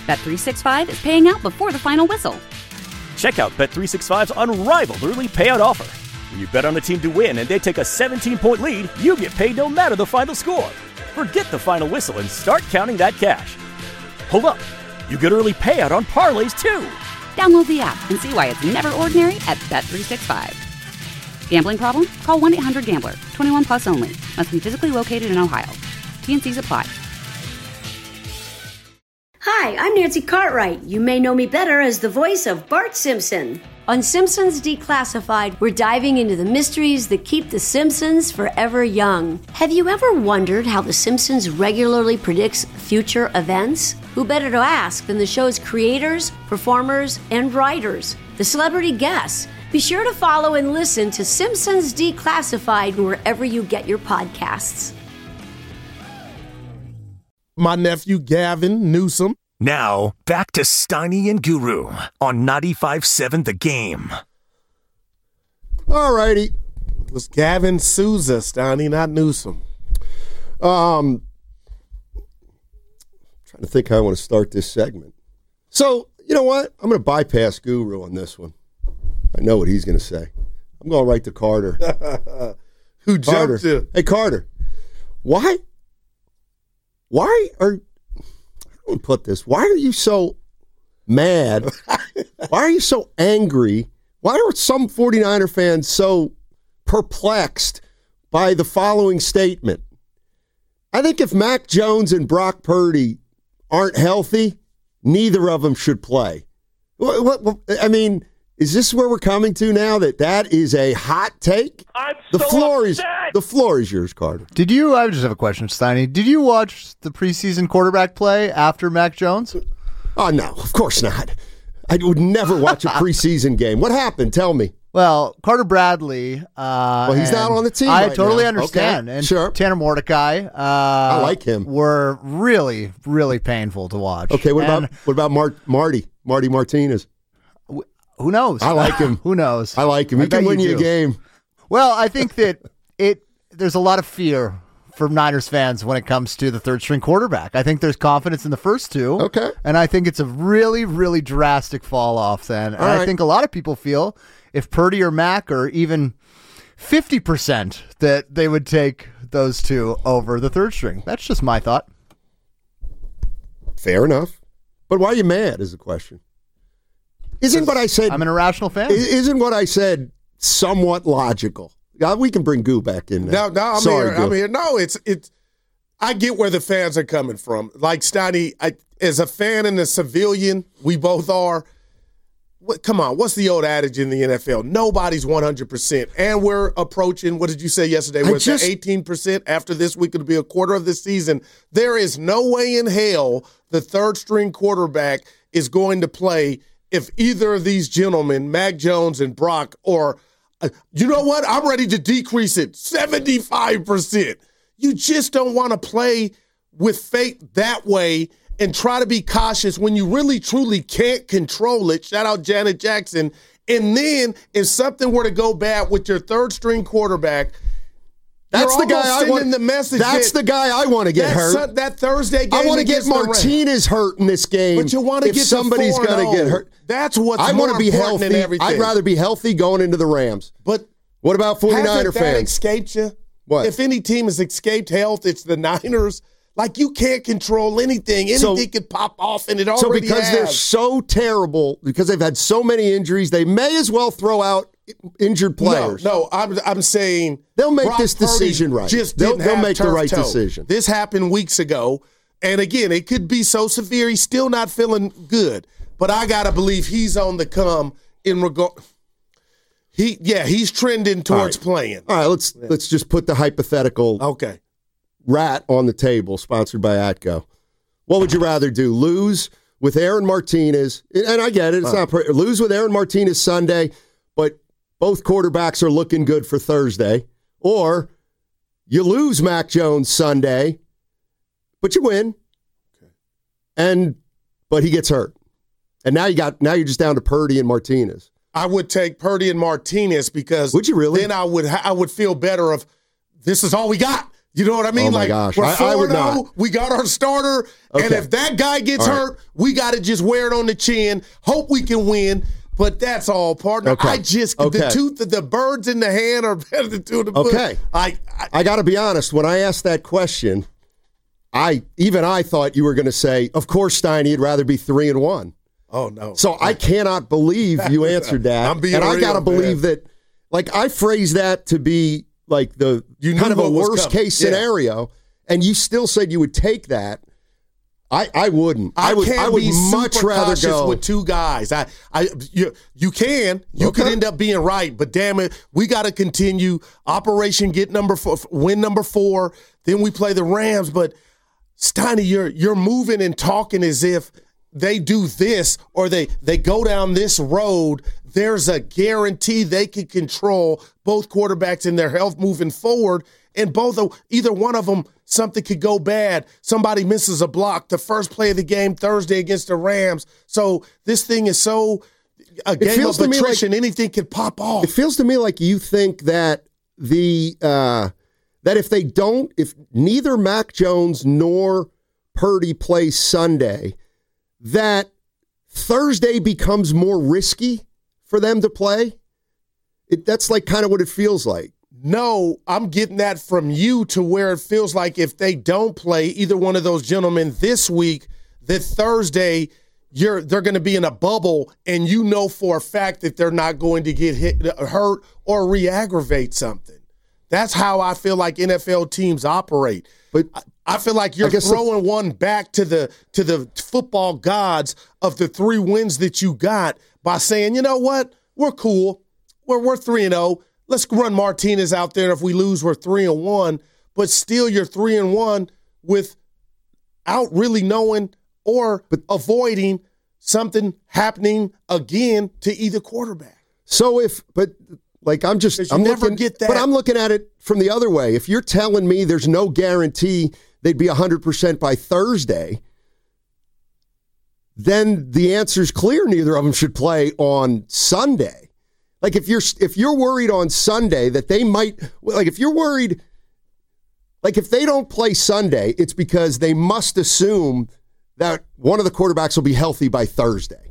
Bet365 is paying out before the final whistle. Check out Bet365's unrivaled early payout offer. When you bet on a team to win and they take a 17-point lead, you get paid no matter the final score. Forget the final whistle and start counting that cash. Hold up. You get early payout on parlays, too. Download the app and see why it's never ordinary at Bet365. Gambling problem? Call 1-800-GAMBLER. 21 plus only. Must be physically located in Ohio. T&Cs apply. Hi, I'm Nancy Cartwright. You may know me better as the voice of Bart Simpson. On Simpsons Declassified, we're diving into the mysteries that keep the Simpsons forever young. Have you ever wondered how The Simpsons regularly predicts future events? Who better to ask than the show's creators, performers, and writers, the celebrity guests? Be sure to follow and listen to Simpsons Declassified wherever you get your podcasts. My nephew Gavin Newsom. Now, back to Steiny and Guru on 95.7 The Game. All righty. It was Gavin Souza, Steiny, not Newsom. Trying to think how I want to start this segment. So, you know what? I'm going to bypass Guru on this one. I know what he's going to say. I'm going right to Carter. Who jumped you? Hey, Carter. Why are... How do I put this? Why are you so mad? Why are you so angry? Why are some 49er fans so perplexed by the following statement? I think if Mac Jones and Brock Purdy aren't healthy, neither of them should play. I mean, is this where we're coming to now, that is a hot take? The floor is yours, Carter. I just have a question, Steiny. Did you watch the preseason quarterback play after Mac Jones? Oh, no, of course not. I would never watch a preseason game. What happened? Tell me. Well, Carter Bradley. He's not on the team. I right totally now. understand. Okay, and sure. Tanner Mordecai. I like him. Were really, really painful to watch. Okay, what about Marty Martinez? Who knows? I like him. Who knows? I like him. He can win you a game. Well, I think that there's a lot of fear for Niners fans when it comes to the third string quarterback. I think there's confidence in the first two. Okay. And I think it's a really, really drastic fall off then. And I think a lot of people feel if Purdy or Mac or even 50% that they would take those two over the third string. That's just my thought. Fair enough. But why are you mad is the question. Isn't what I said... I'm an irrational fan. Isn't what I said somewhat logical? We can bring Goo back in now. No, I'm here. No, it's. I get where the fans are coming from. Like Steiny, as a fan and a civilian, we both are. Come on, what's the old adage in the NFL? Nobody's 100%. And we're approaching, what did you say yesterday? We're at 18%. After this week, it'll be a quarter of the season. There is no way in hell the third string quarterback is going to play if either of these gentlemen, Mac Jones and Brock, or, you know what? I'm ready to decrease it, 75%. You just don't want to play with fate that way and try to be cautious when you really, truly can't control it. Shout out Janet Jackson. And then if something were to go bad with your third string quarterback, that's the guy I want. The message that's the guy I want to get hurt. That Thursday game. I want to get Martinez hurt in this game. But you want to get somebody's going to get hurt. That's what's I more want to be important healthy. than everything. I'd rather be healthy going into the Rams. But what about 49er hasn't that fans? Escaped you? What? If any team has escaped health, it's the Niners. Like, you can't control anything. Anything could pop off, and it already because they're so terrible, because they've had so many injuries, they may as well throw out injured players. No, I'm saying they'll make Brock this decision Purdy right. Just they'll make the right toe. decision. This happened weeks ago, and again, it could be so severe he's still not feeling good. But I gotta believe he's on the come in regard. He's trending towards playing. All right, let's just put the hypothetical rat on the table, sponsored by Atco. What would you rather do? Lose with Aaron Martinez, and I get it, it's not lose with Aaron Martinez Sunday, but both quarterbacks are looking good for Thursday, or you lose Mac Jones Sunday, but you win, but he gets hurt, and now you're just down to Purdy and Martinez. I would take Purdy and Martinez because would you really? Then I would feel better of this is all we got. You know what I mean? Oh my like, gosh. we're I would 4-0, not. we got our starter, and Okay. if that guy gets hurt, we got to just wear it on the chin, hope we can win. But that's all, partner. Okay. The birds in the hand are better than two in the bush. Okay. I got to be honest. When I asked that question, I thought you were going to say, of course, Steiny, you'd rather be 3-1. Oh, no. So I cannot believe you answered that. I'm being and I real, got to man. believe that, like, I phrased that to be like the You kind knew of a what was worst coming. case Yeah. scenario, and you still said you would take that. I wouldn't. I would be much super rather cautious go with two guys. You can Okay. end up being right, but damn it, we got to continue Operation Get number 4, win number 4. Then we play the Rams. But Steiny, you're moving and talking as if they do this or they go down this road. There's a guarantee they can control both quarterbacks and their health moving forward. And either one of them, something could go bad. Somebody misses a block. The first play of the game Thursday against the Rams. So this thing is a game feels of to me attrition. Anything could pop off. It feels to me like you think that that if neither Mac Jones nor Purdy plays Sunday, that Thursday becomes more risky for them to play. That's like kind of what it feels like. No, I'm getting that from you to where it feels like if they don't play either one of those gentlemen this week, that Thursday they're going to be in a bubble, and you know for a fact that they're not going to get hurt or re-aggravate something. That's how I feel like NFL teams operate. But I feel like you're throwing one back to the football gods of the 3 wins that you got by saying, you know what, we're cool, we're 3-0. Let's run Martinez out there. If we lose, we're 3-1. But still, you're 3-1 without really knowing or avoiding something happening again to either quarterback. So I'm looking at it from the other way. If you're telling me there's no guarantee they'd be 100% by Thursday, then the answer's clear. Neither of them should play on Sunday. Like if you're worried on Sunday that they might, like if you're worried, like if they don't play Sunday, it's because they must assume that one of the quarterbacks will be healthy by Thursday.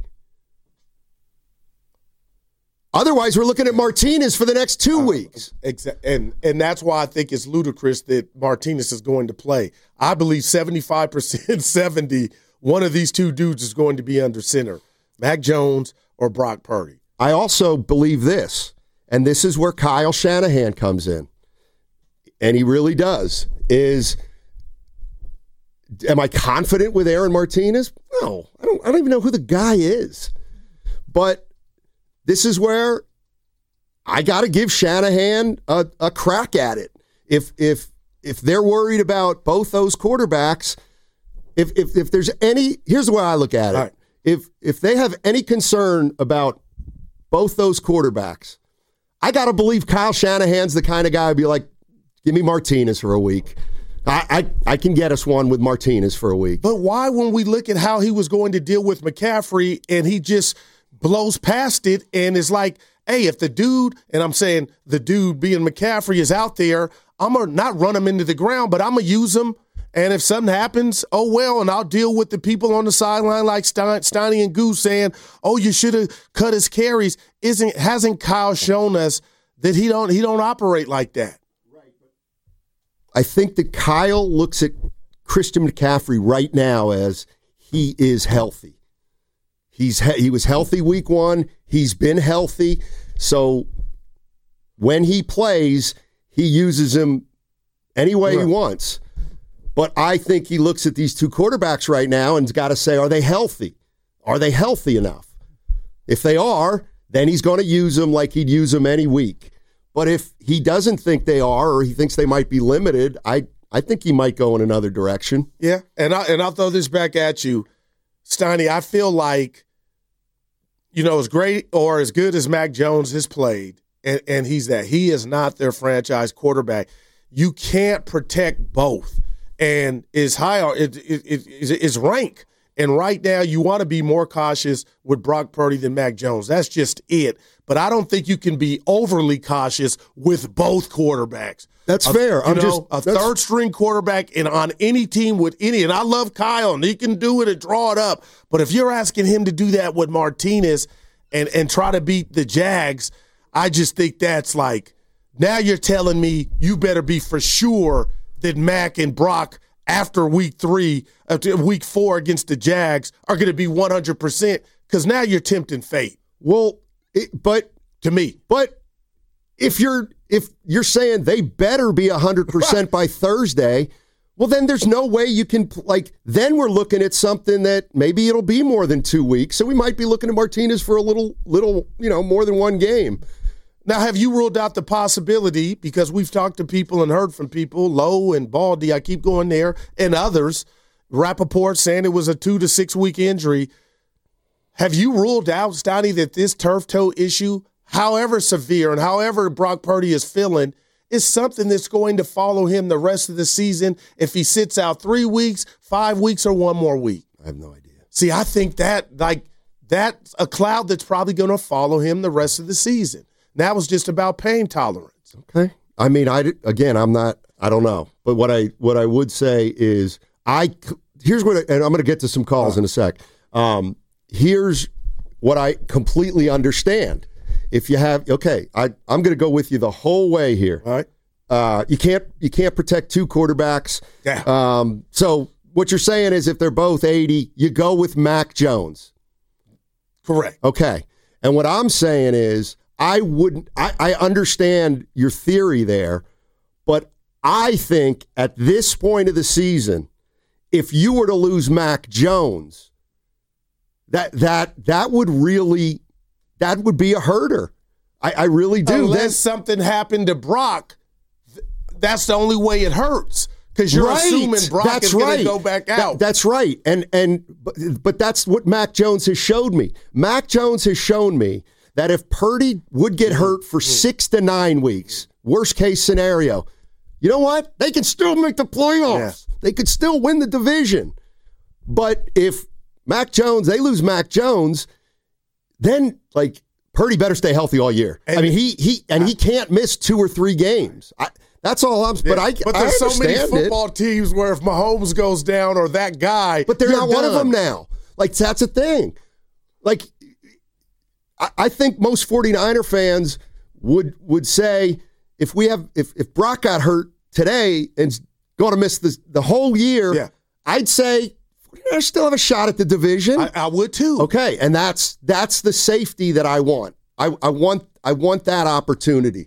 Otherwise, we're looking at Martinez for the next 2 weeks. Exactly. And that's why I think it's ludicrous that Martinez is going to play. I believe 75%, 70, one of these two dudes is going to be under center, Mac Jones or Brock Purdy. I also believe this, and this is where Kyle Shanahan comes in, and he really does, am I confident with Aaron Martinez? No, I don't even know who the guy is. But this is where I got to give Shanahan a crack at it. If they're worried about both those quarterbacks, if there's any, here's the way I look at it. Right. If they have any concern about both those quarterbacks, I got to believe Kyle Shanahan's the kind of guy who'd be like, give me Martinez for a week. I can get us one with Martinez for a week. But why, when we look at how he was going to deal with McCaffrey and he just blows past it and is like, hey, if the dude, and I'm saying the dude being McCaffrey is out there, I'm going to not run him into the ground, but I'm going to use him. And if something happens, oh, well, and I'll deal with the people on the sideline like Steiny and Goose saying, oh, you should have cut his carries. Hasn't Kyle shown us that he don't operate like that? I think that Kyle looks at Christian McCaffrey right now as he is healthy. He was healthy week 1. He's been healthy. So when he plays, he uses him any way he wants. But I think he looks at these two quarterbacks right now and's got to say, are they healthy? Are they healthy enough? If they are, then he's going to use them like he'd use them any week. But if he doesn't think they are, or he thinks they might be limited, I think he might go in another direction. Yeah, and I'll throw this back at you, Steiny. I feel like, as great or as good as Mac Jones has played, and he is not their franchise quarterback. You can't protect both. And is rank And right now, you want to be more cautious with Brock Purdy than Mac Jones. That's just it. But I don't think you can be overly cautious with both quarterbacks. That's fair. A third-string quarterback and on any team with any, and I love Kyle, and he can do it and draw it up. But if you're asking him to do that with Martinez and try to beat the Jags, I just think that's like, now you're telling me you better be for sure that Mac and Brock after week 4 against the Jags are going to be 100%, because now you're tempting fate. Well, but if you're saying they better be 100% by Thursday, well, then there's no way you can, then we're looking at something that maybe it'll be more than 2 weeks. So we might be looking at Martinez for a little, more than one game. Now, have you ruled out the possibility, because we've talked to people and heard from people, Lowe and Baldy, I keep going there, and others, Rappaport saying it was a 2 to 6 week injury. Have you ruled out, Stoney, that this turf toe issue, however severe and however Brock Purdy is feeling, is something that's going to follow him the rest of the season if he sits out 3 weeks, 5 weeks, or one more week? I have no idea. See, I think that's a cloud that's probably going to follow him the rest of the season. That was just about pain tolerance. Okay. I mean, I don't know. But what I would say is here's what, and I'm going to get to some calls in a sec. Here's what I completely understand. If you have, I'm going to go with you the whole way here. All right. You can't protect two quarterbacks. Yeah. So what you're saying is if they're both 80, you go with Mac Jones. Correct. Okay. And what I'm saying is, I understand your theory there, but I think at this point of the season, if you were to lose Mac Jones, that would be a herder. I really do. Unless something happened to Brock, that's the only way it hurts. Because you're assuming Brock is going to go back out. That's right. But that's what Mac Jones has showed me. Mac Jones has shown me that if Purdy would get hurt for 6 to 9 weeks, worst case scenario, you know what? They can still make the playoffs. Yeah. They could still win the division. But if they lose Mac Jones, then Purdy better stay healthy all year. And he can't miss 2 or 3 games. That's all I'm. Yeah, but there's so many football teams where if Mahomes goes down or that guy, but they're not one of them now. That's a thing. I think most 49er fans would say if Brock got hurt today and's going to miss the whole year, I'd say I still have a shot at the division. I would too. Okay, and that's the safety that I want. I want that opportunity.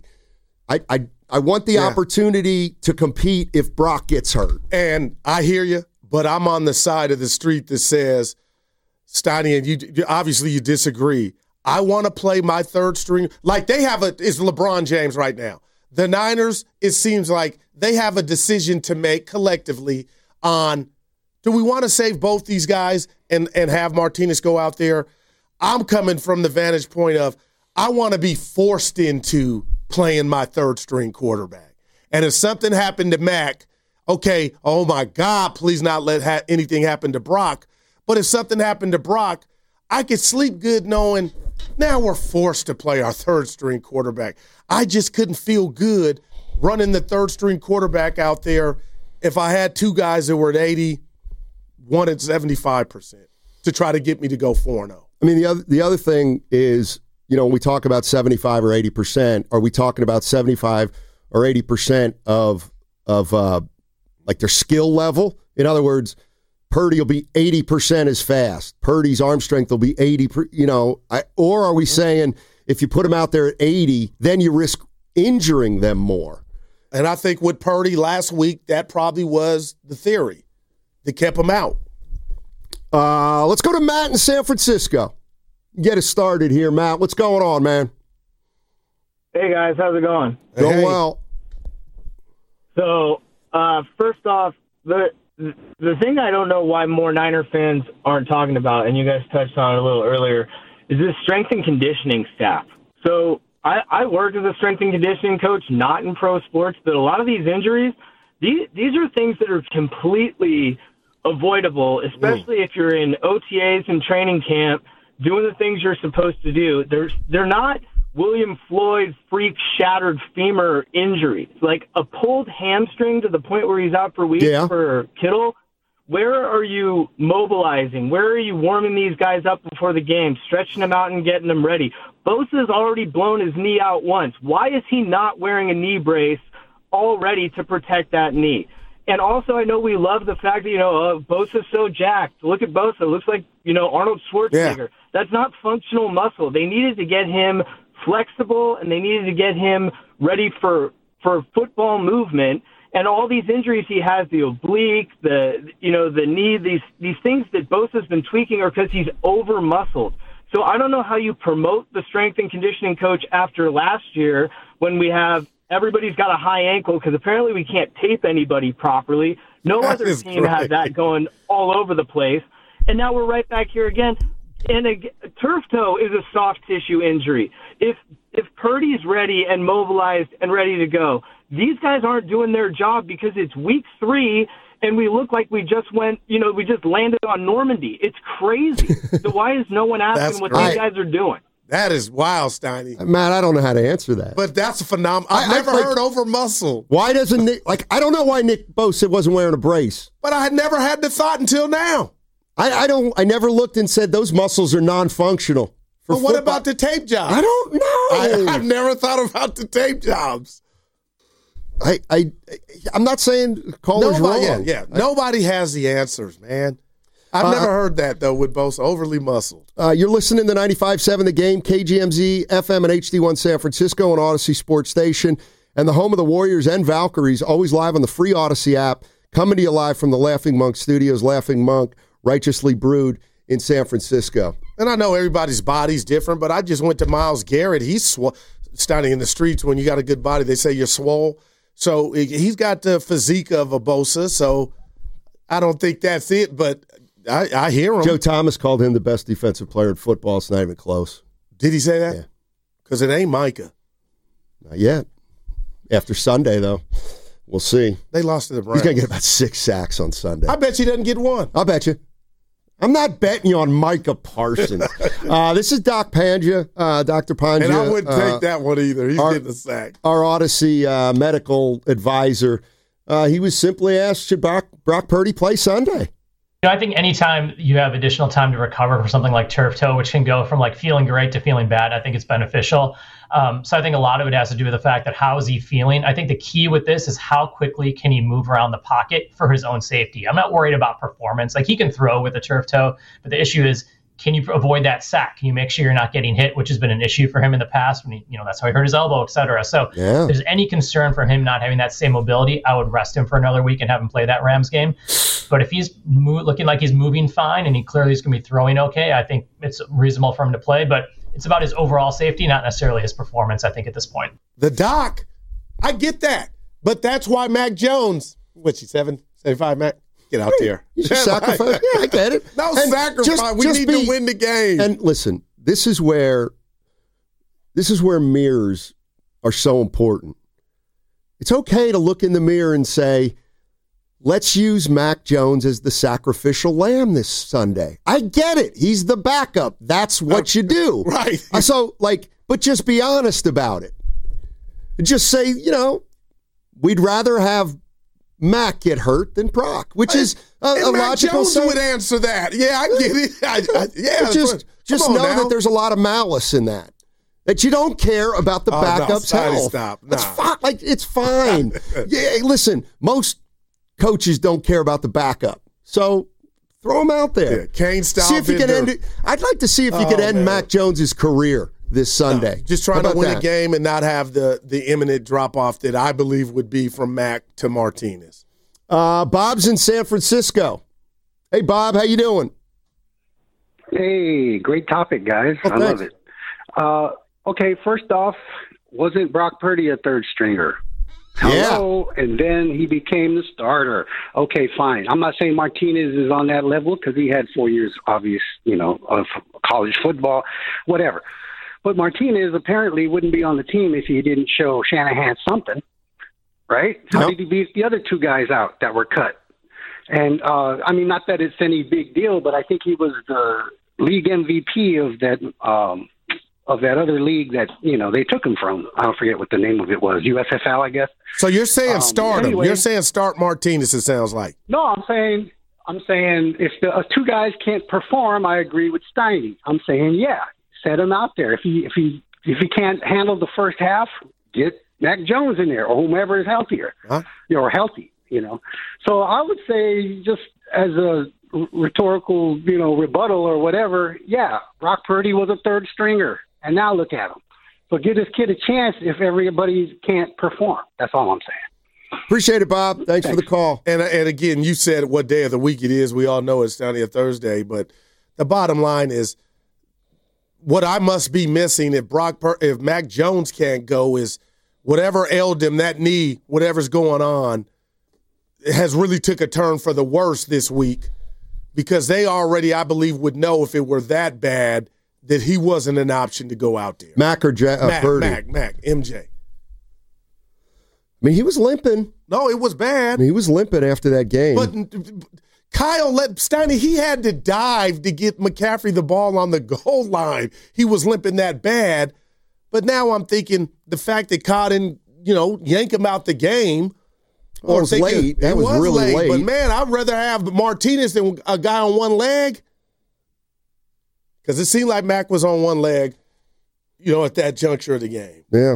I want the opportunity to compete if Brock gets hurt. And I hear you, but I'm on the side of the street that says, Stoney, and you obviously you disagree. I want to play my third string. It's LeBron James right now. The Niners, it seems like they have a decision to make collectively on, do we want to save both these guys and have Martinez go out there? I'm coming from the vantage point of, I want to be forced into playing my third string quarterback. And if something happened to Mac, okay, oh my God, please not let anything happen to Brock. But if something happened to Brock, I could sleep good knowing now we're forced to play our third string quarterback. I just couldn't feel good running the third string quarterback out there if I had 2 guys that were at 80, one at 75% to try to get me to go 4-0. I mean, the other thing is, when we talk about 75 or 80%, are we talking about 75 or 80% of their skill level? In other words, Purdy will be 80% as fast. Purdy's arm strength will be 80, or are we saying if you put him out there at 80, then you risk injuring them more? And I think with Purdy last week, that probably was the theory that kept him out. Let's go to Matt in San Francisco. Get us started here, Matt. What's going on, man? Hey, guys. How's it going? Going well. So, first off, the thing I don't know why more Niner fans aren't talking about, and you guys touched on it a little earlier, is this strength and conditioning staff. So I worked as a strength and conditioning coach, not in pro sports, but a lot of these injuries, these are things that are completely avoidable, especially if you're in OTAs and training camp doing the things you're supposed to do. They're not William Floyd freak shattered femur injuries. Like a pulled hamstring to the point where he's out for weeks for Kittle. Where are you mobilizing? Where are you warming these guys up before the game, stretching them out and getting them ready? Bosa's already blown his knee out once. Why is he not wearing a knee brace already to protect that knee? And also, I know we love the fact that, Bosa's so jacked. Look at Bosa. Looks like, Arnold Schwarzenegger. Yeah. That's not functional muscle. They needed to get him flexible, and they needed to get him ready for football movement. And all these injuries he has, the oblique, the knee, these things that Bosa's been tweaking are because he's over-muscled. So I don't know how you promote the strength and conditioning coach after last year when we have everybody's got a high ankle because apparently we can't tape anybody properly. No other team had that going all over the place. And now we're right back here again. And a turf toe is a soft tissue injury. If Purdy's ready and mobilized and ready to go, these guys aren't doing their job because it's week 3 and we look like we just we just landed on Normandy. It's crazy. So why is no one asking what these guys are doing? That is wild, Steiny. Matt, I don't know how to answer that. But that's a phenomenon. I've never heard over muscle. Why doesn't Nick, I don't know why Nick Bosa wasn't wearing a brace. But I had never had the thought until now. I never looked and said those muscles are non-functional. But what about the tape job? I don't know. I've never thought about the tape jobs. I'm not saying caller's wrong. Yeah. Nobody has the answers, man. I've never heard that, though, with Bosa overly muscled. You're listening to 95.7 The Game, KGMZ, FM, and HD1 San Francisco, and Odyssey Sports Station, and the home of the Warriors and Valkyries, always live on the free Odyssey app, coming to you live from the Laughing Monk Studios, Laughing Monk, Righteously Brewed in San Francisco. And I know everybody's body's different, but I just went to Myles Garrett. He's standing in the streets. When you got a good body, they say you're swole. So he's got the physique of a Bosa, so I don't think that's it, but I hear him. Joe Thomas called him the best defensive player in football. It's not even close. Did he say that? Yeah. Because it ain't Micah. Not yet. After Sunday, though, we'll see. They lost to the Browns. He's going to get about 6 sacks on Sunday. I bet you he doesn't get one. I'll bet you. I'm not betting you on Micah Parsons. This is Doc Panja, Dr. Panja. And I wouldn't take that one either. He's getting a sack. Our Odyssey medical advisor. He was simply asked, should Brock Purdy play Sunday? I think anytime you have additional time to recover for something like turf toe, which can go from feeling great to feeling bad, I think it's beneficial. So I think a lot of it has to do with the fact that how is he feeling? I think the key with this is how quickly can he move around the pocket for his own safety. I'm not worried about performance. He can throw with a turf toe, but the issue is, can you avoid that sack? Can you make sure you're not getting hit, which has been an issue for him in the past when that's how he hurt his elbow, et cetera. So if there's any concern for him not having that same mobility, I would rest him for another week and have him play that Rams game. But if he's looking like he's moving fine and he clearly is going to be throwing okay, I think it's reasonable for him to play. But it's about his overall safety, not necessarily his performance, I think, at this point. The doc, I get that. But that's why Mac Jones, what's he, 75, Mac? Get out there. Sacrifice. Yeah, I get it. No sacrifice. We need to win the game. And listen, this is where mirrors are so important. It's okay to look in the mirror and say, let's use Mac Jones as the sacrificial lamb this Sunday. I get it. He's the backup. That's what you do. Right. But just be honest about it. Just say, we'd rather have Mac get hurt than Brock, which is a logical Jones would answer that. Yeah, I get it. Just know that there's a lot of malice in that. That you don't care about the backup's health. Stop. That's fine. It's fine. Listen, most coaches don't care about the backup, so throw him out there. Yeah, Kane style. See if you can end it. I'd like to see if you could end Mac Jones's career this Sunday. Just trying to win a game and not have the imminent drop-off that I believe would be from Mac to Martinez. Bob's in San Francisco. Hey, Bob, how you doing? Hey, great topic, guys. I love it. Okay, first off, wasn't Brock Purdy a third stringer? Hello, yeah. And then he became the starter. Okay, fine. I'm not saying Martinez is on that level because he had 4 years, of college football, whatever. But Martinez apparently wouldn't be on the team if he didn't show Shanahan something, right? How did he beat the other two guys out that were cut? And, I mean, not that it's any big deal, but I think he was the league MVP of that other league that, they took him from. I don't forget what the name of it was. USFL, I guess. So you're saying start him. Anyway, you're saying start Martinez, it sounds like. No, I'm saying if the two guys can't perform, I agree with Steiny. I'm saying, yeah, set him out there. If he can't handle the first half, get Mac Jones in there or whomever is healthier, or healthy, So I would say, just as a rhetorical, rebuttal or whatever, yeah, Brock Purdy was a third stringer, and now look at him. So give this kid a chance if everybody can't perform. That's all I'm saying. Appreciate it, Bob. Thanks for the call. And again, you said what day of the week it is. We all know it's down here Thursday, but the bottom line is what I must be missing if Mac Jones can't go is whatever ailed him, that knee, whatever's going on, has really took a turn for the worse this week, because they already, I believe, would know if it were that bad that he wasn't an option to go out there. Mac or Purdy? Mac, MJ. I mean, he was limping. No, it was bad. I mean, he was limping after that game. But Kyle Steiny, he had to dive to get McCaffrey the ball on the goal line. He was limping that bad. But now I'm thinking the fact that Kyle didn't, yank him out the game. Or it was late. That was really late. But, man, I'd rather have Martinez than a guy on one leg. Because it seemed like Mac was on one leg, at that juncture of the game. Yeah,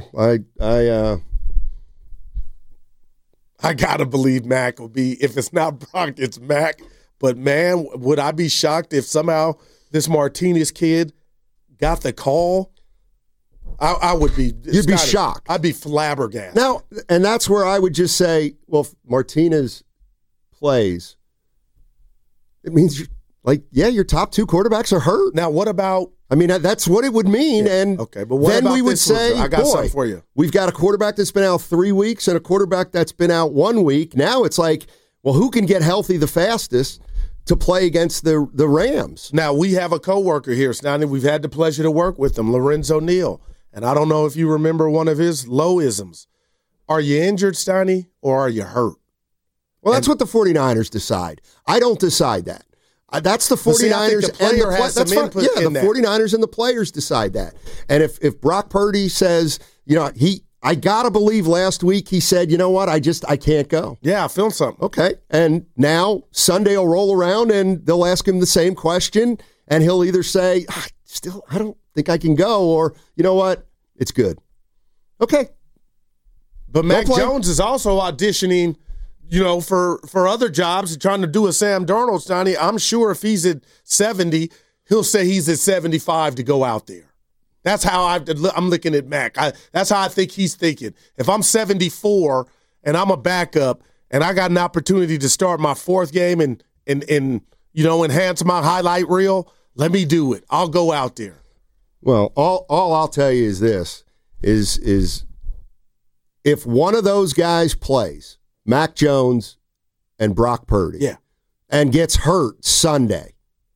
I got to believe Mac will be, if it's not Brock, it's Mac. But, man, would I be shocked if somehow this Martinez kid got the call? I would be. You'd be shocked. I'd be flabbergasted. Now, and that's where I would just say, well, if Martinez plays, it means, your top two quarterbacks are hurt. Now, what about? I mean, that's what it would mean. Yeah, and okay, but what then about we would this say, I got something for you. We've got a quarterback that's been out 3 weeks and a quarterback that's been out 1 week. Now it's like, well, who can get healthy the fastest to play against the Rams? Now, we have a coworker here, Stoney. We've had the pleasure to work with him, Lorenzo Neal. And I don't know if you remember one of his low-isms. Are you injured, Steiny, or are you hurt? Well, that's what the 49ers decide. I don't decide that. That's the 49ers the player has some input in that. 49ers and the players decide that. And if Brock Purdy says, I got to believe last week he said, you know what, I can't go. Yeah, I feel something. Okay. And now Sunday will roll around and they'll ask him the same question and he'll either say, I don't think I can go, or, you know what, it's good. Okay. But Mac Jones is also auditioning, for other jobs, trying to do a Sam Darnold, Steiny. I'm sure if he's at 70, he'll say he's at 75 to go out there. That's how I'm looking at Mac. That's how I think he's thinking. If I'm 74 and I'm a backup and I got an opportunity to start my fourth game and enhance my highlight reel, let me do it. I'll go out there. Well, all I'll tell you is this, is if one of those guys plays, Mac Jones and Brock Purdy, and gets hurt Sunday,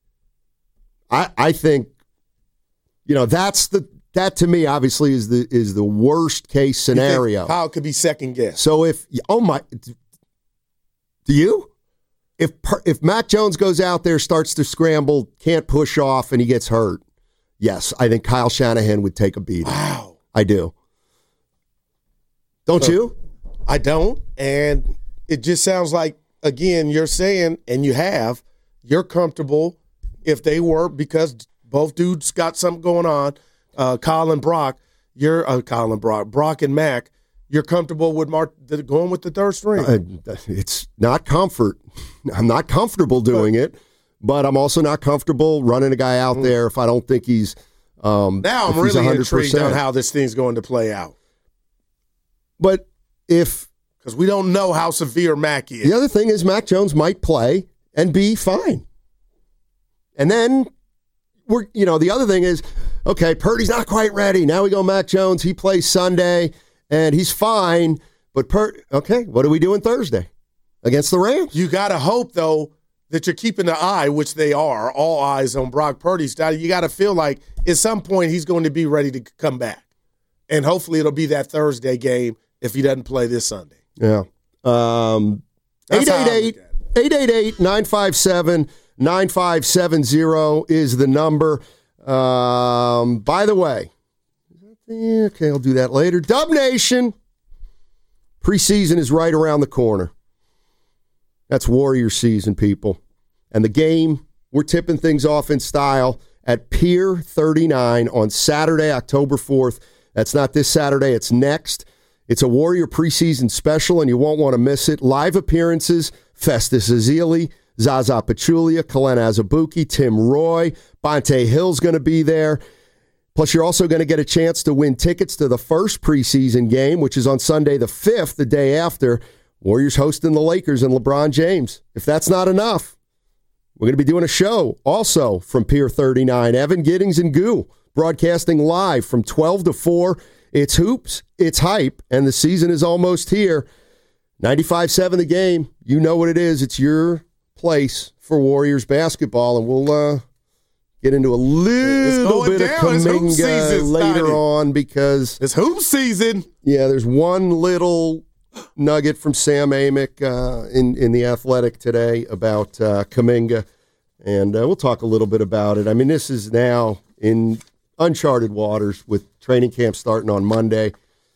I think, that to me obviously is the worst case scenario. How it could be second guess. So do you? If Mac Jones goes out there, starts to scramble, can't push off, and he gets hurt, yes, I think Kyle Shanahan would take a beating. Wow. I do. Don't you? I don't. And it just sounds like, again, you're saying, and you're comfortable if they were, because both dudes got something going on, Kyle and Brock, Brock and Mac, you're comfortable with going with the third string. It's not comfort. I'm not comfortable doing it, but I'm also not comfortable running a guy out there if I don't think he's now I'm really intrigued on how this thing's going to play out. But because we don't know how severe Mac is. The other thing is Mac Jones might play and be fine. And then the other thing is, okay, Purdy's not quite ready. Now we go Mac Jones. He plays Sunday and he's fine. But okay, what are we doing Thursday against the Rams? You got to hope, though, that you're keeping the eye, which they are, all eyes on Brock Purdy. You got to feel like at some point he's going to be ready to come back. And hopefully it'll be that Thursday game if he doesn't play this Sunday. Yeah. 888-4 888-957-9570 is the number. By the way, okay, I'll do that later. Dub Nation, preseason is right around the corner. That's Warrior season, people. And the game, we're tipping things off in style at Pier 39 on Saturday, October 4th. That's not this Saturday, it's next. It's a Warrior preseason special, and you won't want to miss it. Live appearances, Festus Ezeli, Zaza Pachulia, Kalen Azubuike, Tim Roy, Bonte Hill's going to be there. Plus, you're also going to get a chance to win tickets to the first preseason game, which is on Sunday the 5th, the day after. Warriors hosting the Lakers and LeBron James. If that's not enough, we're going to be doing a show also from Pier 39. Evan Giddings and Goo broadcasting live from 12 to 4. It's hoops, it's hype, and the season is almost here. 95.7 The Game. You know what it is. It's your place for Warriors basketball, and we'll get into a little bit of Kuminga later on because it's hoop season. Yeah, there's one little nugget from Sam Amick in The Athletic today about Kuminga, and we'll talk a little bit about it. I mean, this is now in uncharted waters with training camp starting on Monday,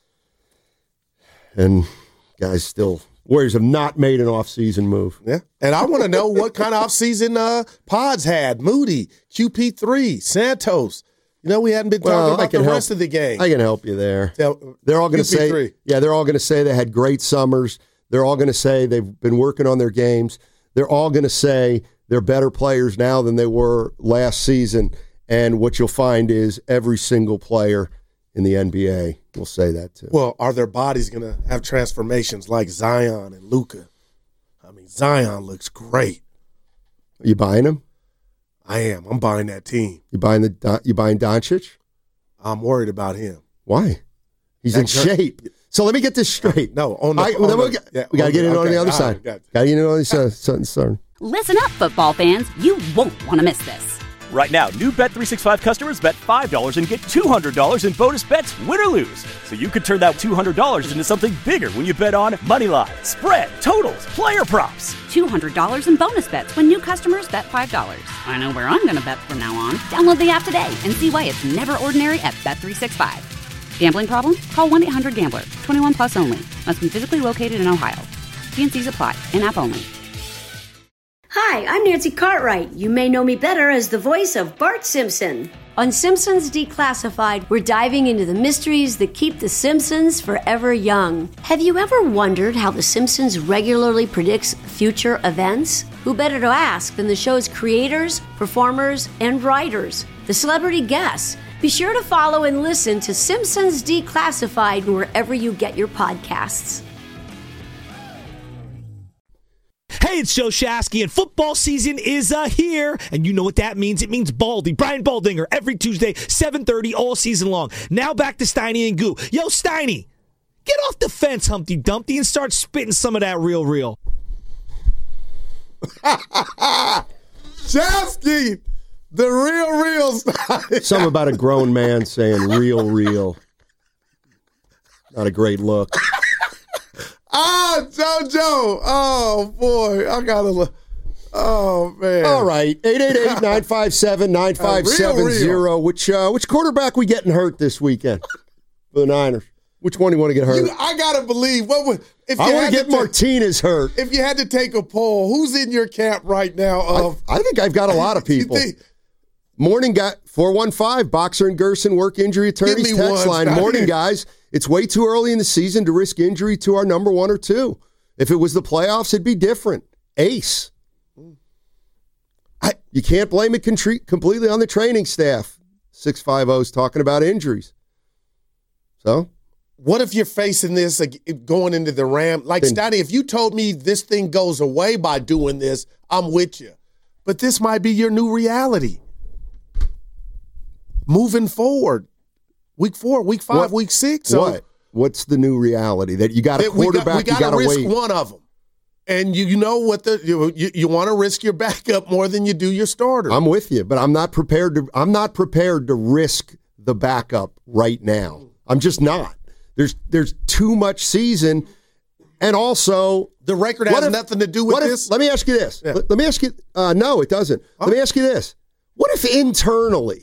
and guys, Warriors have not made an off-season move. Yeah, and I want to know what kind of off-season Pods had. Moody, QP3, Santos. You know, we hadn't been talking about the rest of the game. I can help you there. They're all going to say, they're all going to say they had great summers. They're all going to say they've been working on their games. They're all going to say they're better players now than they were last season. And what you'll find is every single player in the NBA will say that too. Well, are their bodies going to have transformations like Zion and Luka? I mean, Zion looks great. Are you buying him? I am. I'm buying that team. You buying Doncic? I'm worried about him. Why? He's in shape. So let me get this straight. No, we got to get in on the other side. Got to get in on the other side. Listen up, football fans. You won't want to miss this. Right now, new Bet365 customers bet $5 and get $200 in bonus bets, win or lose. So you could turn that $200 into something bigger when you bet on moneyline, spread, totals, player props. $200 in bonus bets when new customers bet $5. I know where I'm going to bet from now on. Download the app today and see why it's never ordinary at Bet365. Gambling problem? Call 1-800-GAMBLER. 21 plus only. Must be physically located in Ohio. T&Cs apply. In-app only. Hi, I'm Nancy Cartwright. You may know me better as the voice of Bart Simpson. On Simpsons Declassified, we're diving into the mysteries that keep the Simpsons forever young. Have you ever wondered how the Simpsons regularly predicts future events? Who better to ask than the show's creators, performers, and writers, the celebrity guests? Be sure to follow and listen to Simpsons Declassified wherever you get your podcasts. Hey, it's Joe Shasky, and football season is here, and you know what that means. It means Baldy, Brian Baldinger, every Tuesday, 7:30, all season long. Now back to Steiny and Goo. Yo, Steiny, get off the fence, Humpty Dumpty, and start spitting some of that real. Shasky, the real Steiny. Something about a grown man saying real. Not a great look. JoJo. Oh, boy. I got to look. Oh, man. All right. 888-957-9570. Which quarterback we getting hurt this weekend for the Niners? Which one do you want to get hurt? I got to believe. I want to get Martinez hurt. If you had to take a poll, who's in your camp right now? I think I've got a lot of people. Morning guy, 415, Boxer and Gerson work injury attorneys text line. Morning, guys. It's way too early in the season to risk injury to our number one or two. If it was the playoffs, it'd be different. Ace. You can't blame it completely on the training staff. 650's talking about injuries. So? What if you're facing this going into the Ram? Like, Steiny, if you told me this thing goes away by doing this, I'm with you. But this might be your new reality. Moving forward. Week 4, week 5, week 6. So What's the new reality? That you got a quarterback, you got to risk one of them. And you know what you want to risk your backup more than you do your starter. I'm with you, but I'm not prepared to risk the backup right now. I'm just not. There's too much season, and also The record has nothing to do with this? Let me ask you this. Yeah. Let me ask you, no, it doesn't. Let me ask you this. What if internally,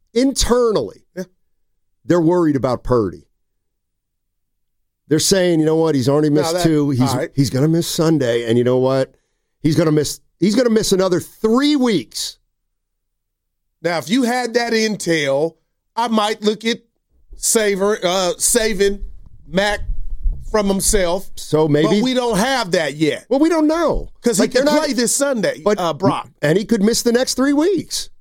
they're worried about Purdy? They're saying, you know what, he's already missed 2. He's going to miss Sunday, and you know what? He's going to miss another 3 weeks. Now, if you had that intel, I might look at saving Mac from himself. So maybe, but we don't have that yet. Well, we don't know because he could play this Sunday. But Brock, and he could miss the next 3 weeks.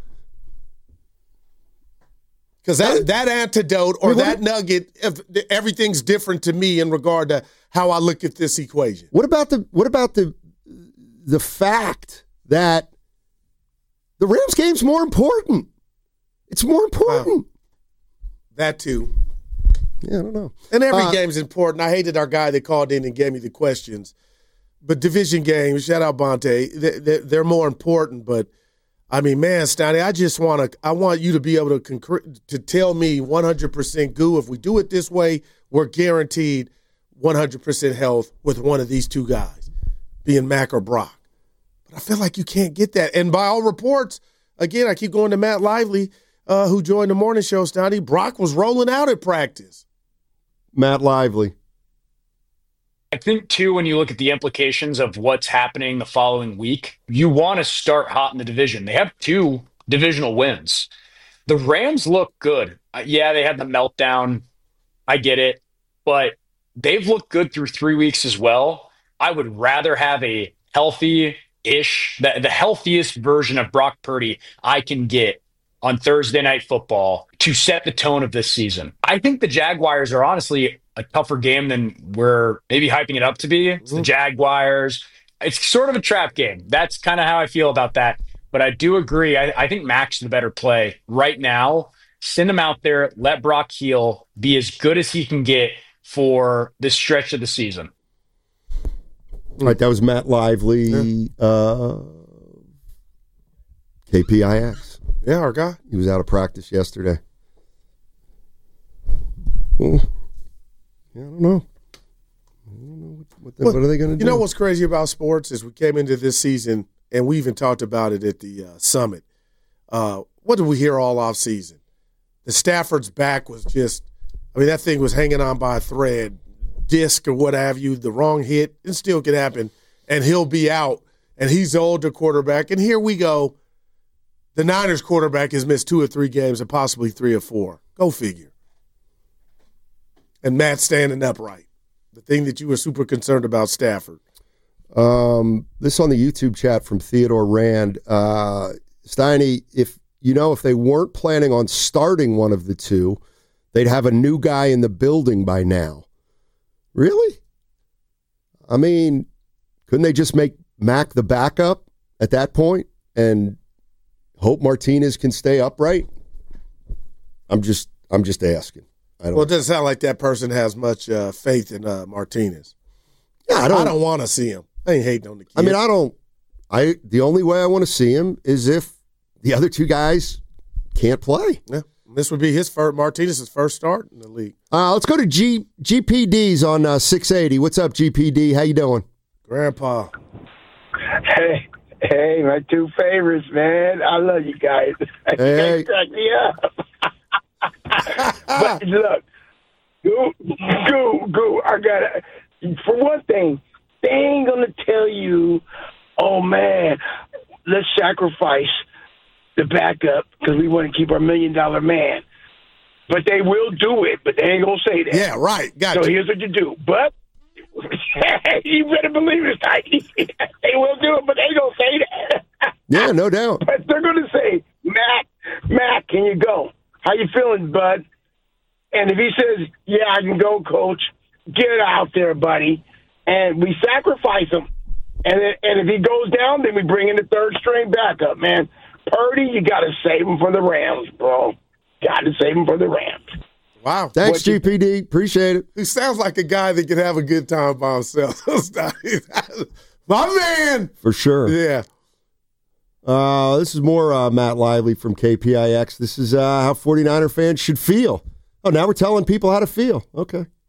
Because that antidote or that nugget, everything's different to me in regard to how I look at this equation. What about the fact that the Rams game's more important? It's more important. That too. Yeah, I don't know. And every game's important. I hated our guy that called in and gave me the questions. But division games, shout out Bonte, they're more important. But I mean, man, Stoney, I want you to be able to tell me 100% goo. If we do it this way, we're guaranteed 100% health with one of these two guys, being Mac or Brock. But I feel like you can't get that. And by all reports, again, I keep going to Matt Lively, who joined the morning show, Stoney. Brock was rolling out at practice. Matt Lively. I think, too, when you look at the implications of what's happening the following week, you want to start hot in the division. They have 2 divisional wins. The Rams look good. Yeah, they had the meltdown. I get it. But they've looked good through 3 weeks as well. I would rather have a healthy-ish, the healthiest version of Brock Purdy I can get on Thursday Night Football to set the tone of this season. I think the Jaguars are honestly a tougher game than we're maybe hyping it up to be. It's the Jaguars. It's sort of a trap game. That's kind of how I feel about that. But I do agree. I think Mac's the better play right now. Send him out there. Let Brock heal. Be as good as he can get for this stretch of the season. All right, that was Matt Lively, KPIX. Yeah, our guy. He was out of practice yesterday. Well, yeah, I don't know. What are they going to do? You know what's crazy about sports is we came into this season, and we even talked about it at the summit. What did we hear all off season? The Stafford's back was just, that thing was hanging on by a thread, disc or what have you, the wrong hit, it still could happen, and he'll be out, and he's the older quarterback. And here we go. The Niners quarterback has missed 2 or 3 games and possibly 3 or 4. Go figure. And Matt standing upright. The thing that you were super concerned about Stafford. This on the YouTube chat from Theodore Rand. Steiny, if they weren't planning on starting one of the 2, they'd have a new guy in the building by now. Really? I mean, couldn't they just make Mac the backup at that point and hope Martinez can stay upright? I'm just asking. It doesn't sound like that person has much faith in Martinez. Yeah, I don't want to see him. I ain't hating on the kid. I mean, the only way I want to see him is if the other 2 guys can't play. Yeah, this would be Martinez's first start in the league. Let's go to GPD's on 680. What's up, GPD? How you doing? Grandpa. Hey, my 2 favorites, man. I love you guys. Hey. You guys crack me up. But look, go. I gotta. For one thing, they ain't gonna tell you, oh man, let's sacrifice the backup because we want to keep our $1 million man. But they will do it. But they ain't gonna say that. Yeah, right. Gotcha. So here's what you do. But you better believe it, they will do it, but they don't say that. Yeah, no doubt. But they're gonna say, Mac, can you go? How you feeling, bud? And if he says, yeah, I can go, coach, get out there, buddy. And we sacrifice him. And if he goes down, then we bring in the 3rd string backup, man. Purdy, you got to save him for the Rams, bro. Got to save him for the Rams. Wow. Thanks, GPD. Appreciate it. He sounds like a guy that could have a good time by himself. My man. For sure. Yeah. This is more Matt Lively from KPIX. This is how 49er fans should feel. Oh, now we're telling people how to feel. Okay.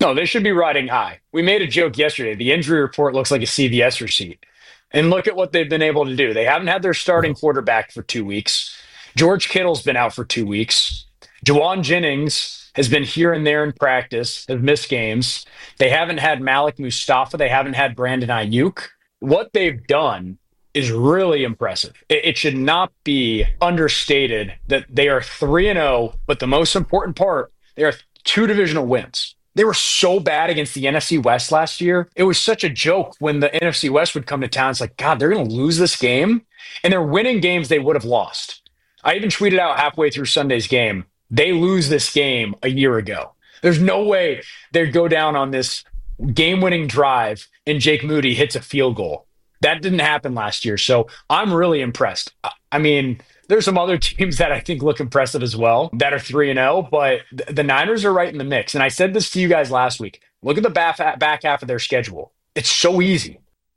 No, they should be riding high. We made a joke yesterday. The injury report looks like a CVS receipt. And look at what they've been able to do. They haven't had their starting quarterback for 2 weeks. George Kittle's been out for 2 weeks. Juwan Jennings has been here and there in practice, has missed games. They haven't had Malik Mustafa. They haven't had Brandon Ayuk. What they've done is really impressive. It should not be understated that they are 3-0, but the most important part, they are 2 divisional wins. They were so bad against the NFC West last year. It was such a joke when the NFC West would come to town. It's like, God, they're going to lose this game. And they're winning games they would have lost. I even tweeted out halfway through Sunday's game, they lose this game a year ago. There's no way they'd go down on this game-winning drive and Jake Moody hits a field goal. That didn't happen last year. So I'm really impressed. I mean, there's some other teams that I think look impressive as well that are 3-0, but the Niners are right in the mix. And I said this to you guys last week. Look at the back half of their schedule. It's so easy.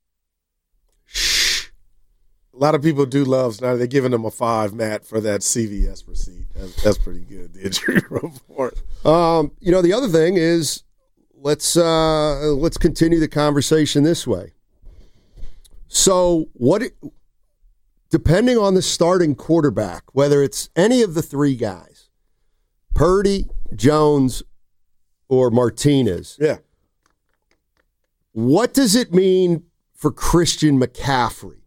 A lot of people do love Snyder. They're giving him a 5, Matt, for that CVS receipt. That's pretty good, the injury report. The other thing is let's continue the conversation this way. So depending on the starting quarterback, whether it's any of the 3 guys, Purdy, Jones, or Martinez, what does it mean for Christian McCaffrey?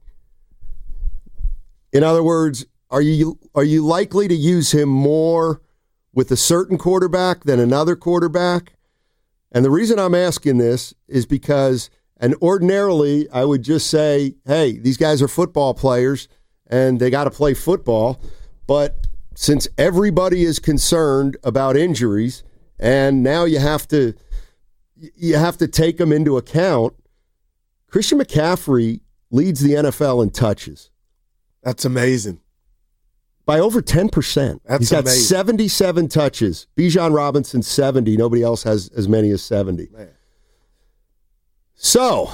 In other words, are you likely to use him more with a certain quarterback than another quarterback? And the reason I'm asking this is because, and ordinarily I would just say, hey, these guys are football players and they got to play football. But since everybody is concerned about injuries and now you have to take them into account, Christian McCaffrey leads the NFL in touches. That's amazing. By over 10%. He's got amazing. 77 touches. Bijan Robinson, 70. Nobody else has as many as 70. Man. So,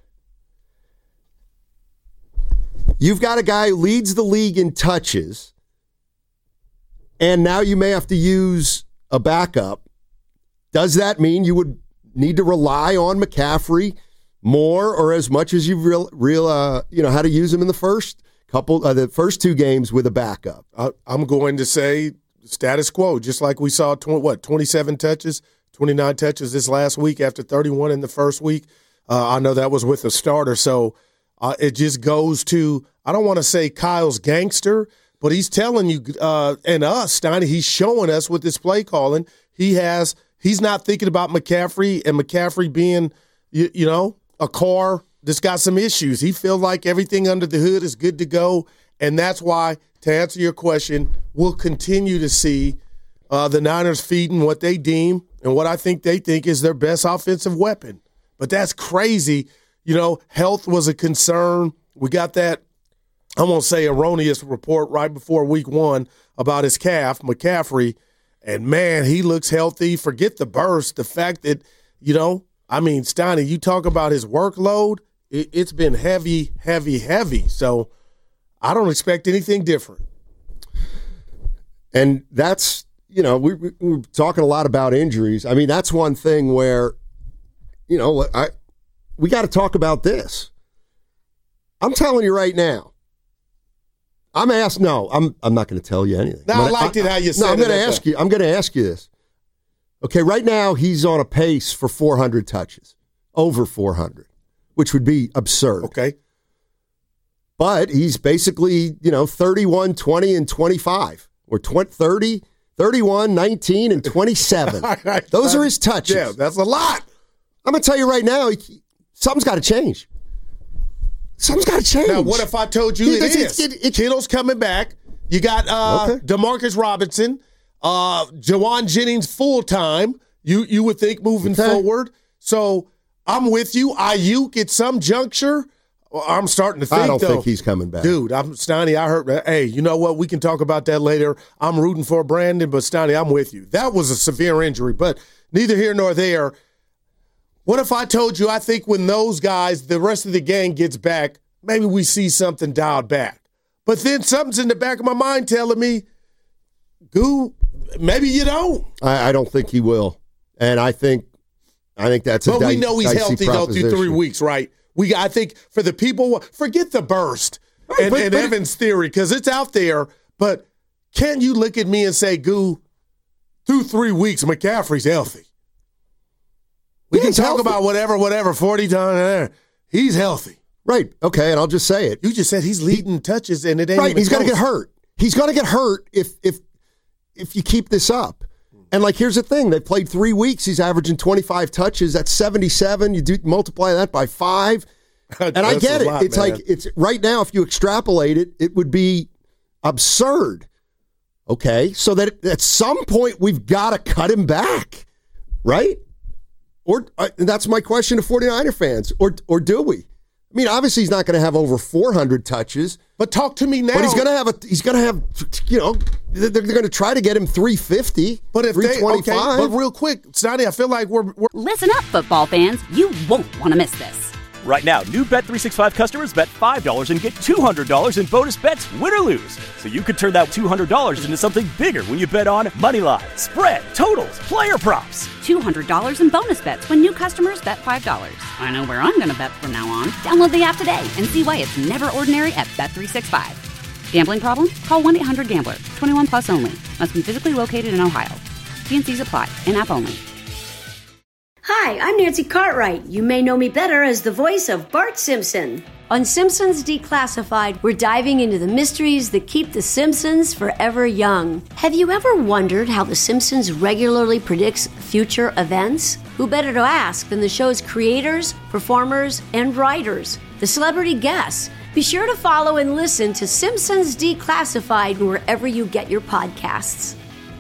you've got a guy who leads the league in touches, and now you may have to use a backup. Does that mean you would need to rely on McCaffrey more or as much as you've how to use him in the first first 2 games with a backup? I'm going to say status quo, just like we saw 27 touches, 29 touches this last week after 31 in the first week. I know that was with a starter, so it just goes to, I don't want to say Kyle's gangster, but he's telling you and us, Steiny, he's showing us with this play calling, he's not thinking about McCaffrey and McCaffrey being, a car that's got some issues. He feels like everything under the hood is good to go, and that's why, to answer your question, we'll continue to see the Niners feeding what they deem and what I think they think is their best offensive weapon. But that's crazy. Health was a concern. We got that, I won't say erroneous report right before week 1 about his calf, McCaffrey, and man, he looks healthy. Forget the burst. The fact that, Steiny, you talk about his workload, it's been heavy, heavy, heavy. So I don't expect anything different. And that's, we're talking a lot about injuries. I mean, that's one thing where, we got to talk about this. I'm telling you right now. I'm not going to tell you anything. No, I liked it how you said it. I'm going to ask you this. Okay, right now he's on a pace for 400 touches, over 400, which would be absurd. Okay. But he's basically, 31, 20, and 25, or 30, 31, 19, and 27. Those are his touches. Yeah, that's a lot. I'm going to tell you right now, something's got to change. Something's got to change. Now, what if I told you Kittle's coming back. You got Demarcus Robinson, Juwan Jennings full-time, you would think moving forward. So I'm with you. Ayuk at some juncture, I'm starting to think, I don't think he's coming back. Dude, Steiny, I heard, hey, you know what? We can talk about that later. I'm rooting for Brandon, but Steiny, I'm with you. That was a severe injury, but neither here nor there. What if I told you I think when those guys, the rest of the gang gets back, maybe we see something dialed back. But then something's in the back of my mind telling me, maybe you don't. I don't think he will. And I think I think that's a But we know he's dicey healthy, though, through 3 weeks, right? I think for the people, forget the burst and Evan's theory, because it's out there, but can you look at me and say, Goo, through 3 weeks, McCaffrey's healthy? We can talk about whatever, 40 times. He's healthy. Right. Okay, and I'll just say it. You just said he's leading touches, and it ain't right. He's going to get hurt. He's going to get hurt if you keep this up. And, like, here's the thing. They played 3 weeks. He's averaging 25 touches. That's 77. You multiply that by 5. And I get it. It's man. Like, it's right now, if you extrapolate it, it would be absurd. Okay? So that at some point, we've got to cut him back. Right? Or that's my question to 49er fans. Or do we? I mean, obviously, he's not going to have over 400 touches. But talk to me now. But he's going to have, you know, they're going to try to get him 350, but if 325. But real quick, Sonny, I feel like we're... Listen up, football fans. You won't want to miss this. Right now, new Bet365 customers bet $5 and get $200 in bonus bets, win or lose. So you could turn that $200 into something bigger when you bet on moneyline, spread, totals, player props. $200 in bonus bets when new customers bet $5. I know where I'm going to bet from now on. Download the app today and see why it's never ordinary at Bet365. Gambling problem? Call 1-800-GAMBLER. 21 plus only. Must be physically located in Ohio. T&Cs apply. In-app only. Hi, I'm Nancy Cartwright. You may know me better as the voice of Bart Simpson. On Simpsons Declassified, we're diving into the mysteries that keep the Simpsons forever young. Have you ever wondered how the Simpsons regularly predicts future events? Who better to ask than the show's creators, performers, and writers, the celebrity guests? Be sure to follow and listen to Simpsons Declassified wherever you get your podcasts.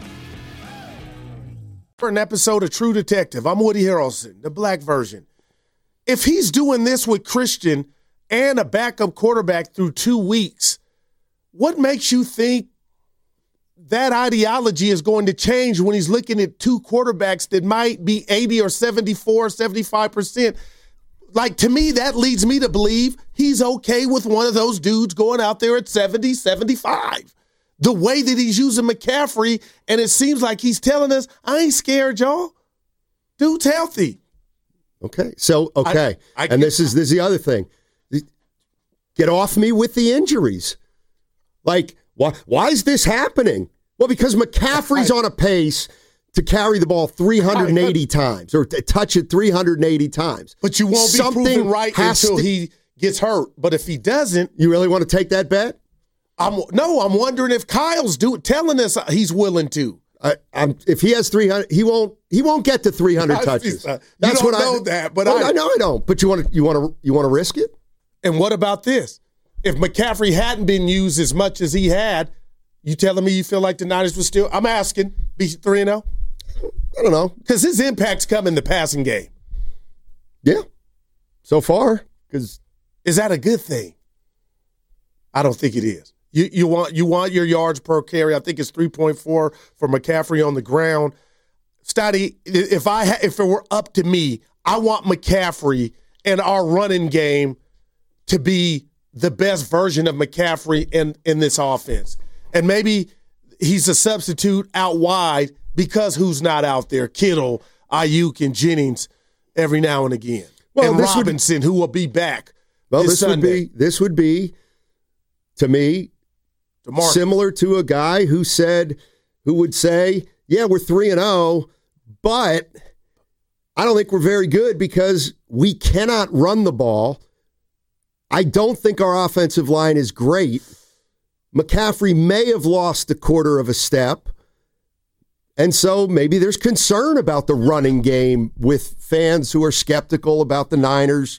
For an episode of True Detective, I'm Woody Harrelson, the black version. If he's doing this with Christian and a backup quarterback through 2 weeks, what makes you think that ideology is going to change when he's looking at two quarterbacks that might be 80 or 74, 75%? Like, to me, that leads me to believe he's okay with one of those dudes going out there at 70, 75. The way that he's using McCaffrey, and it seems like he's telling us, I ain't scared, y'all. Dude's healthy. Okay. So, okay. And this is the other thing. Get off me with the injuries. Like, why is this happening? Well, because McCaffrey's on a pace to carry the ball 380 times or to touch it 380 times. But you won't be proven right until he gets hurt. But if he doesn't. You really want to take that bet? I'm wondering if Kyle's telling us he's willing to. If he has 300, he won't get to 300 touches. That's what I know that, but I know I don't. But you want to risk it? And what about this? If McCaffrey hadn't been used as much as he had, you telling me you feel like the Niners would still? I'm asking, be 3-0. I don't know, because his impact's come in the passing game. Yeah, so far. Because is that a good thing? I don't think it is. You want your yards per carry. I think it's 3.4 for McCaffrey on the ground. Stoddy, if it were up to me, I want McCaffrey and our running game to be the best version of McCaffrey in this offense. And maybe he's a substitute out wide because who's not out there? Kittle, Ayuk, and Jennings every now and again. Well, and Robinson, who will be back this Sunday. Would be, to me, similar to a guy who would say, yeah, we're 3-0, but I don't think we're very good because we cannot run the ball. I don't think our offensive line is great. McCaffrey may have lost a quarter of a step. And so maybe there's concern about the running game with fans who are skeptical about the Niners'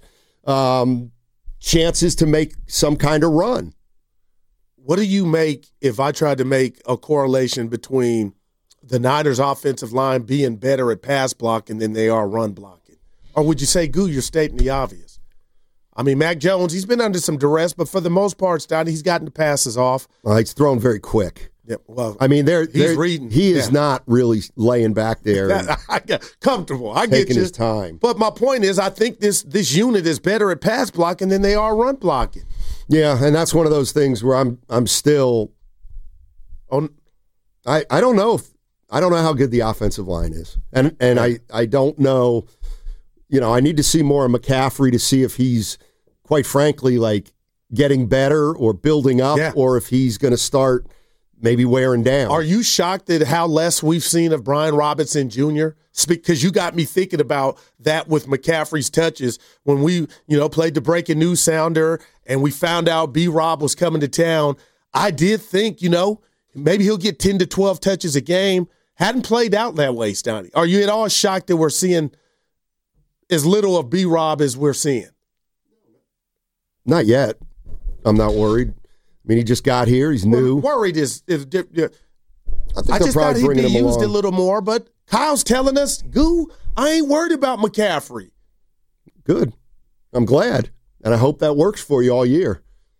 chances to make some kind of run. What do you make if I tried to make a correlation between the Niners' offensive line being better at pass blocking than they are run blocking? Or would you say, Goo, you're stating the obvious? I mean, Mac Jones, he's been under some duress, but for the most part, Stoney, he's gotten the passes off. He's thrown very quick. Yeah, well, I mean, he's reading. He is not really laying back there. Comfortable. I get you. Taking his time. But my point is, I think this unit is better at pass blocking than they are run blocking. Yeah, and that's one of those things where I'm still on. I don't know how good the offensive line is, and I don't know I need to see more of McCaffrey to see if he's, quite frankly, like getting better or building up, or if he's going to start maybe wearing down. Are you shocked at how less we've seen of Brian Robinson Jr.? Because you got me thinking about that with McCaffrey's touches when we, played the breaking news sounder and we found out B-Rob was coming to town. I did think, maybe he'll get 10 to 12 touches a game. Hadn't played out that way, Stoney. Are you at all shocked that we're seeing as little of B-Rob as we're seeing? Not yet. I'm not worried. I mean, he just got here. He's new. Worried is I think I just thought he'd be used a little more, but Kyle's telling us, Goo, I ain't worried about McCaffrey. Good. I'm glad. And I hope that works for you all year.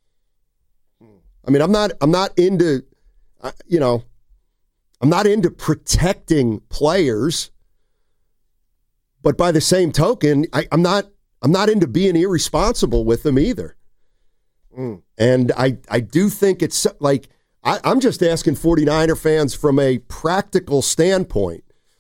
I mean, I'm not into, I'm not into protecting players, but by the same token, I'm not into being irresponsible with them either. And I do think it's like, I'm just asking 49er fans from a practical standpoint.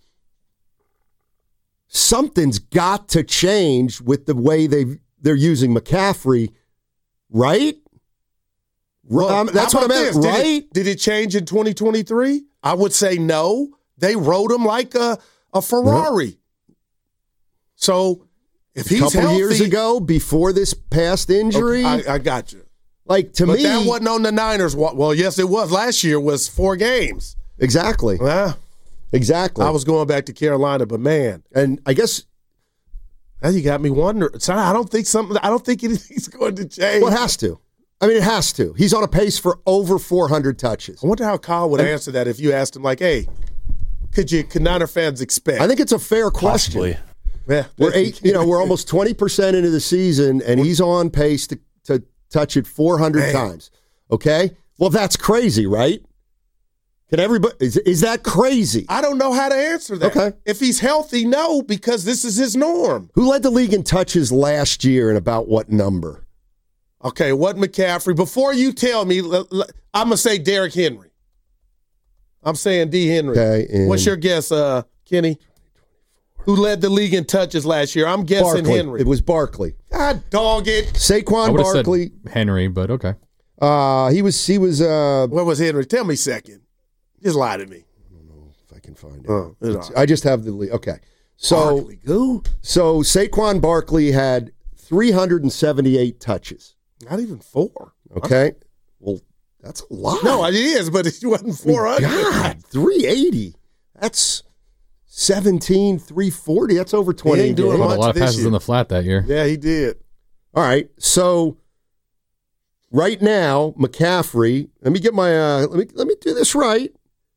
Something's got to change with the way they're using McCaffrey, right? Well, that's what I meant, right? Did it change in 2023? I would say no. They rode him like a Ferrari. Yep. So if he's healthy, years ago, before this past injury, okay, I got you. Like to me, but that wasn't on the Niners. Well, yes, it was. Last year was 4 games. Exactly. Yeah, exactly. I was going back to Carolina, but man, and I guess now you got me wondering. I don't think anything's going to change. Well, it has to. I mean, it has to. He's on a pace for over 400 touches. I wonder how Kyle would answer that if you asked him, like, "Hey, could Niner fans expect?" I think it's a fair question. Possibly. Yeah, we're almost 20% into the season, and he's on pace to touch it 400 times. Okay? Well, that's crazy, right? Can everybody is that crazy? I don't know how to answer that. Okay. If he's healthy, no, because this is his norm. Who led the league in touches last year and about what number? Okay, what McCaffrey? Before you tell me, I'm going to say Derrick Henry. I'm saying D. Henry. Okay, what's your guess, Kenny? Who led the league in touches last year? I'm guessing Barkley. Henry. It was Barkley. God dog it. Saquon Barkley. Henry, but okay. He was where was Henry? Tell me second. Just lie to me. I don't know if I can find it. I just have the league. Okay. So Barkley, go. So Saquon Barkley had 378 touches. Not even 4. Okay. Well, that's a lot. No, it is, but it wasn't 400. God, 380. That's 17, 340. That's over 20. He ain't doing much a lot of passes year. in the flat that year. Yeah, he did. All right. So right now, McCaffrey, let me get my let me do this right.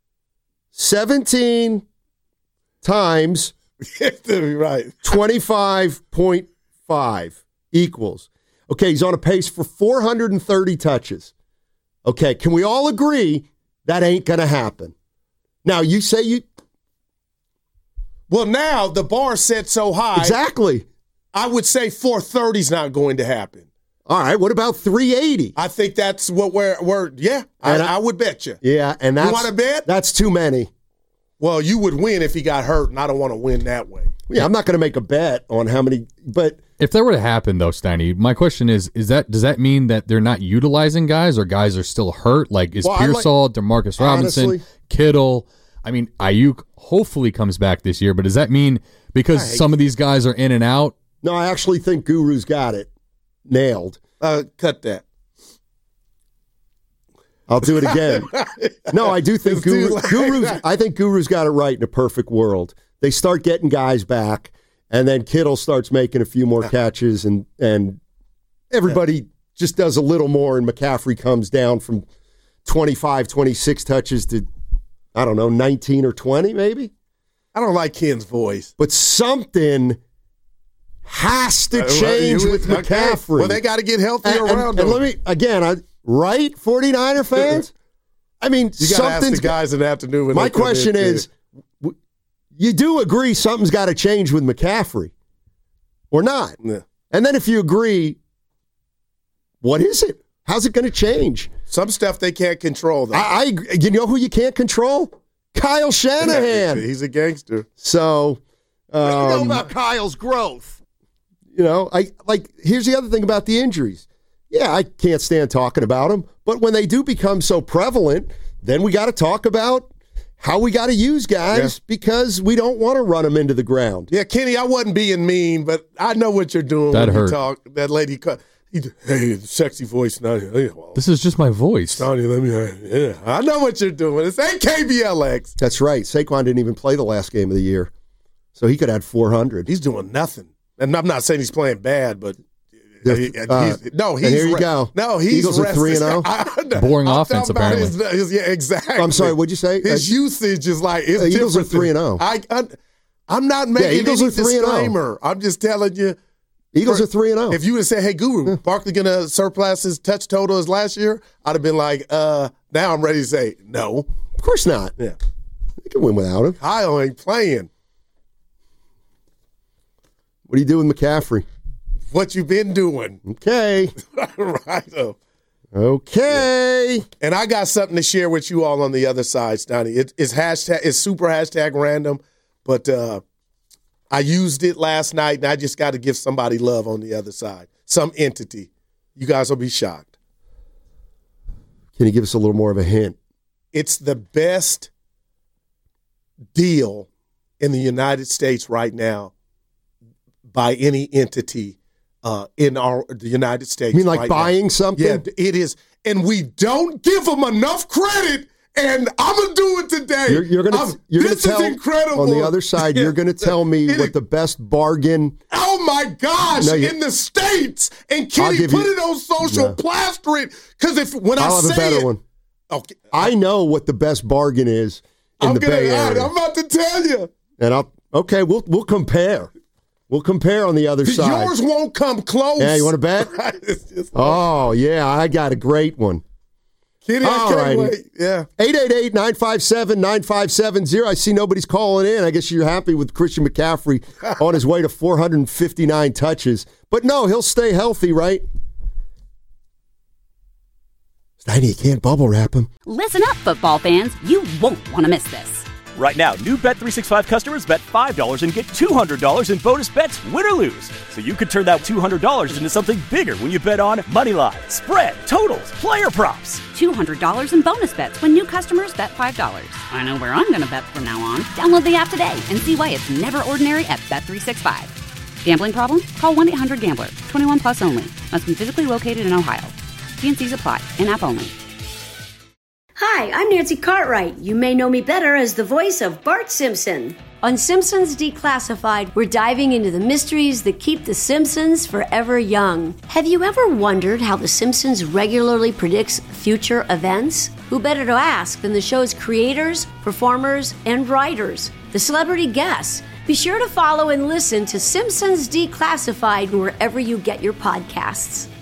17 times right. 25.5 equals. Okay, he's on a pace for 430 touches. Okay, can we all agree that ain't going to happen? Now, you say you... Well, now the bar set so high. Exactly. I would say 430 is not going to happen. All right, what about 380? I think that's what we're yeah, I would bet you. Yeah, and that's... You want to bet? That's too many. Well, you would win if he got hurt, and I don't want to win that way. Yeah, I'm not going to make a bet on how many, but... If that were to happen, though, Steiny, my question is does that mean that they're not utilizing guys or guys are still hurt? Like, is Pearsall, DeMarcus Robinson, honestly, Kittle? I mean, Ayuk hopefully comes back this year, but does that mean because some of these guys are in and out? No, I actually think Guru's got it nailed. Cut that. I'll do it again. No, I do think Guru's got it right in a perfect world. They start getting guys back, and then Kittle starts making a few more catches, and everybody just does a little more, and McCaffrey comes down from 25, 26 touches to, I don't know, 19 or 20 maybe? I don't like Ken's voice. But something has to change with McCaffrey. Well, they got to get healthy around him. And let me, again, right, 49er fans? I mean, you got to ask the guys in the afternoon. My question is, you do agree something's got to change with McCaffrey or not? Yeah. And then if you agree, what is it? How's it going to change? Some stuff they can't control, though. You know who you can't control? Kyle Shanahan. He's a gangster. So, what do you know about Kyle's growth? Here's the other thing about the injuries. Yeah, I can't stand talking about them, but when they do become so prevalent, then we got to talk about how we got to use guys because we don't want to run them into the ground. Yeah, Kenny, I wasn't being mean, but I know what you're doing that when hurt. you talk. That lady, hey, sexy voice. This is just my voice. I know what you're doing. It's KBLX. That's right. Saquon didn't even play the last game of the year, so he could have had 400. He's doing nothing. And I'm not saying he's playing bad, but he's here you go. No, he's Eagles are 3-0. Boring offense, apparently. Yeah, exactly. I'm sorry. What'd you say? His usage is like it's Eagles are different. 3-0. I'm not making Eagles any are 3-0. disclaimer. I'm just telling you. Eagles are 3-0. If you would have said, "Hey, Guru, Barkley gonna surpass his touch total as last year," I'd have been like, "Now I'm ready to say no." Of course not. Yeah, they can win without him. Kyle ain't playing. What do you do with McCaffrey? What you been doing? Okay. Right. Okay. Yeah. And I got something to share with you all on the other side, Stoney. It's super hashtag random, but I used it last night, and I just got to give somebody love on the other side. Some entity. You guys will be shocked. Can you give us a little more of a hint? It's the best deal in the United States right now by any entity in the United States. You mean like right buying now. something? Yeah, it is. And we don't give them enough credit, and I'm going to do it today. You're going to tell, is incredible. On the otother side, you're going to tell me what the best bargain. Oh, my gosh, in the States. And Kenny, put it on social, plaster it. Because I'll have a better one. Okay. I know what the best bargain is in the Bay Area. I'm about to tell you. And we'll compare. We'll compare on the other side. Yours won't come close. Yeah, you want to bet? Oh, yeah, I got a great one. Kenny, I can't wait. Yeah. 888-957-9570. I see nobody's calling in. I guess you're happy with Christian McCaffrey on his way to 459 touches. But no, he'll stay healthy, right? Steiny, you can't bubble wrap him. Listen up, football fans. You won't want to miss this. Right now, new Bet365 customers bet $5 and get $200 in bonus bets, win or lose. So you could turn that $200 into something bigger when you bet on money line, spread, totals, player props. $200 in bonus bets when new customers bet $5. I know where I'm going to bet from now on. Download the app today and see why it's never ordinary at Bet365. Gambling problem? Call 1-800-GAMBLER. 21 plus only. Must be physically located in Ohio. T&Cs apply. In-app only. Hi, I'm Nancy Cartwright. You may know me better as the voice of Bart Simpson. On Simpsons Declassified, we're diving into the mysteries that keep the Simpsons forever young. Have you ever wondered how the Simpsons regularly predicts future events? Who better to ask than the show's creators, performers, and writers, the celebrity guests? Be sure to follow and listen to Simpsons Declassified wherever you get your podcasts.